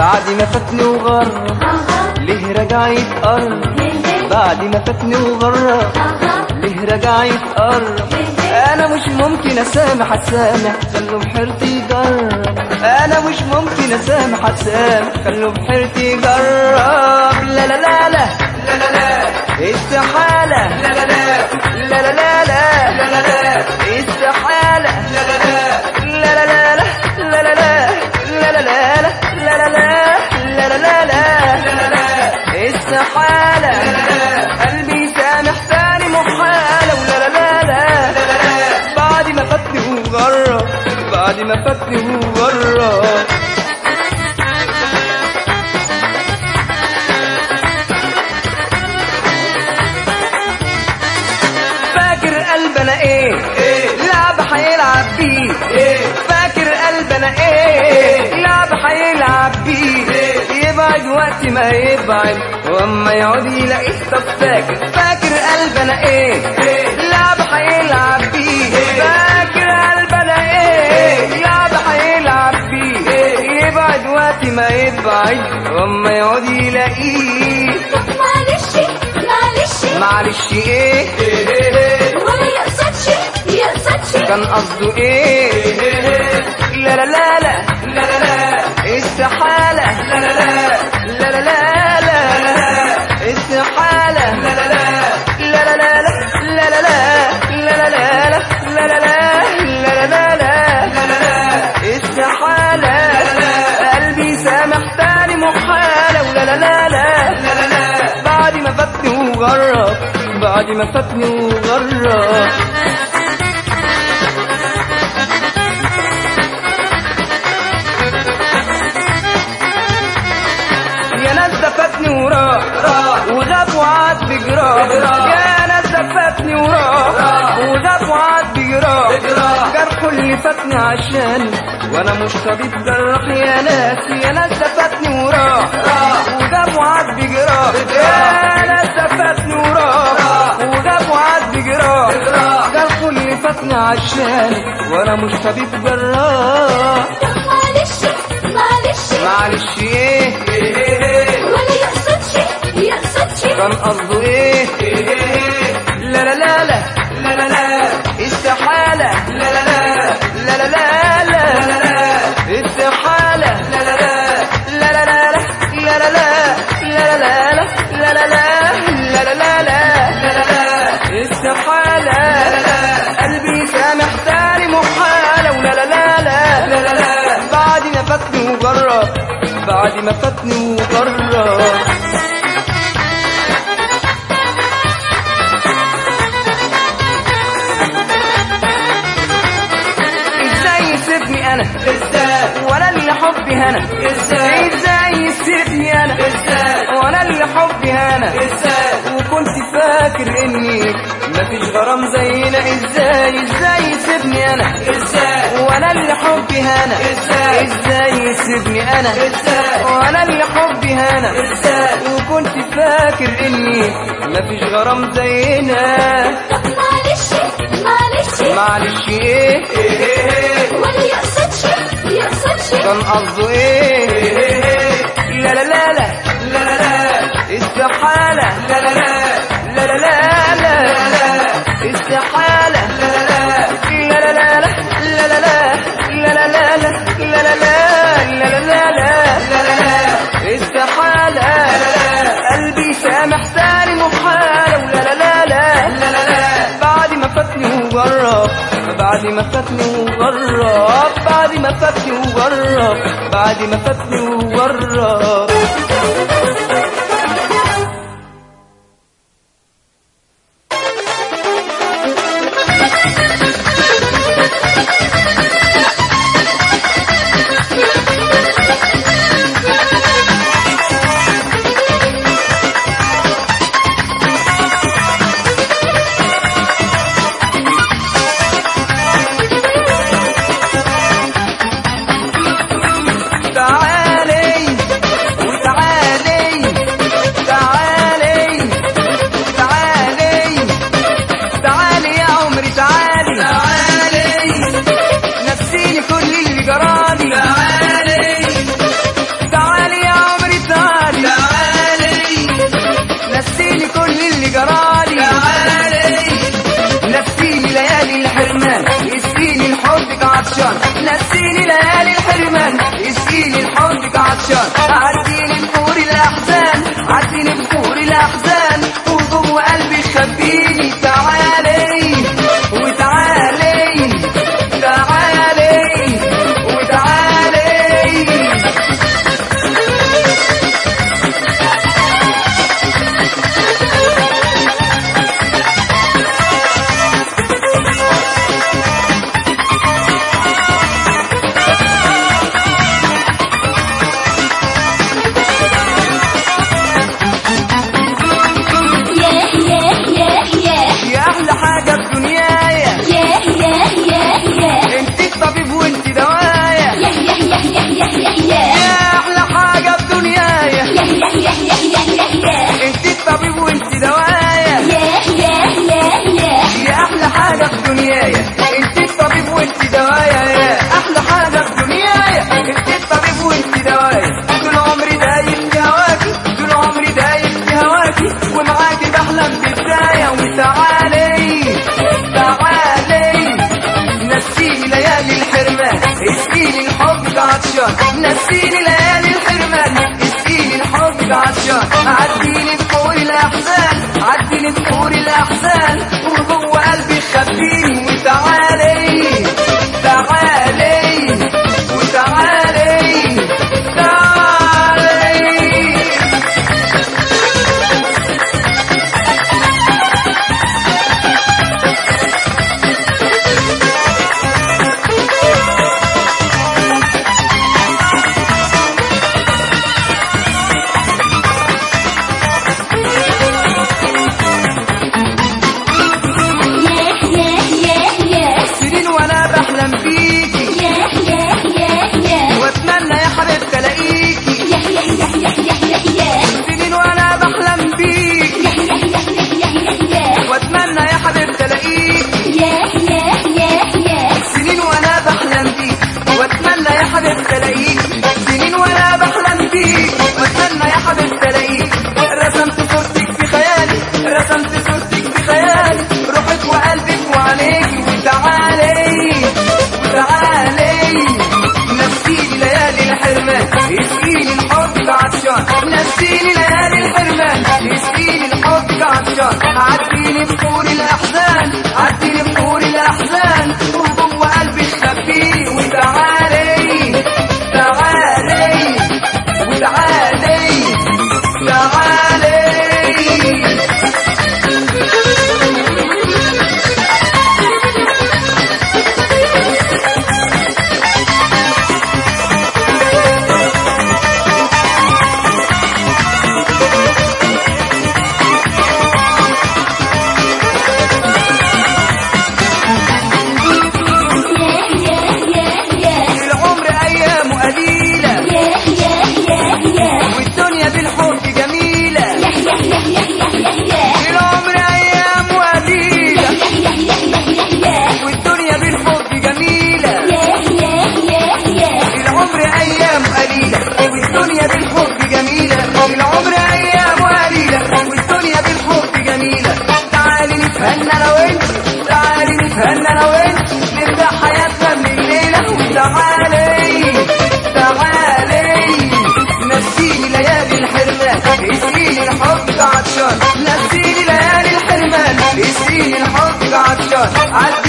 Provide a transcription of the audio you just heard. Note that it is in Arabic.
بعد ما فاتني وغرب ليه رجع يتقرب، بعد ما فاتني وغرب ليه رجع يتقرب. انا مش ممكن اسامح اتسامح، خلوا بحيرتي يجرب. انا مش ممكن اسامح اتسامح، خلوا بحيرتي يجرب. لا لا لا لا لا لا لا استحالة، لا لا لا لا لا لا لا لا لا استحالة، لا لا لا لا لا لا لا لا لا لا لا لا لا لا لا لا استحالة. قلبي سامح تاني محالة، ولا لا لا لا لا بعد ما فاتني وغرب، بعد ما فاتني وغرب. فاكر قلبنا ايه لعبة هيلعب بيه، فاكر قلبنا ايه لعبة هيلعب بيه. يبعد وقت ما يبعد واما يعود يلاقيه. طب فاكر قلبنا ايه لعبة هيلعب بيه، فاكر قلبنا ايه لعبة هيلعب بيه. يبعد وقت ما يبعد واما يعود يلاقيه. معلش معلش معلش ايه ولا يقصدش كان قصده ايه. لا لا لا لا لا لا لا استحالة، لا لا لا لا لا لا لا استحالة، لا لا لا لا لا لا لا لا لا لا لا لا لا لا لا استحالة. قلبي سامح تاني محالة، ولا لا لا لا بعد ما فاتني وغرب، بعد ما فاتني وغرب. يا ناس فاتني وراح وغاب وعاد بجراح، يا ناس فاتني وراح وغاب وعاد بجراح. جرحه اللي فاتني عشان وانا مش طبيب جراح. يا ناس فاتني وراح وغاب وعاد بجراح، يا ناس فاتني وراح وغاب وعاد بجراح. جرحه اللي فاتني عشان وانا مش طبيب جراح. معلش ايه ولا يقصدش كان قصده ايه. لا لا لا لا لا لا لا استحالة، لا لا لا لا لا لا لا استحالة، لا لا لا لا لا لا لا لا لا لا لا لا لا لا استحالة. قلبي سامح تاني محالة، ولا لا لا لا لا لا بعد ما فاتني وغرب، بعد ما فاتني وغرب. ازاي يسيبني انا ولا اللي حبي هنا، ازاي يسيبني انا ولا اللي حبي هنا. وكنت فاكر اني مفيش غرام زينا. ازاي يسيبني انا ولا اللي حبي هنا، ازاي يسيبني انا ولا اللي حبي هنا. وكنت فاكر اني مفيش غرام زينا. معلش ايه ولا يقصدش كان قصده ايه. لا لا لا لا لا لا لا استحالة، لا لا لا لا لا لا لا استحالة، لا لا لا لا لا لا لا لا لا لا لا لا استحالة. قلبي سامح تاني محالة، ولا لا لا لا لا لا بعد ما فاتني وغرب، بعد ما فاتني وغرب، بعد ما فاتني وغرب، بعد ما فاتني وغرب. تعالي وتعالي عطشان. عديني بحور الاحزان، عديني بحور الاحزان، وجوه قلبي خبيني. تعالي وتعالي، تعالي وتعالي. نسيني ليالي الحرمان، اسقيني الحب عطشان. عديني بحور الاحزان، عديني بحور الاحزان، وجوه قلبي خبيني. وتعالي تعالي وتعالي تعالي. نسيني ليالي الحرمان، اسقيني الحب عطشان. عديني بحور الاحزان، عديني بحور الاحزان، وجوه قلبي خبيني. وتعالي تعالي وتعالي تعالي. أنا وانت نبدأ حياتنا من الليلة. وتعالي تعالي نسيني ليالي الحرمان، اسقيني الحب عطشان. نسيني ليالي الحرمان، اسقيني الحب عطشان.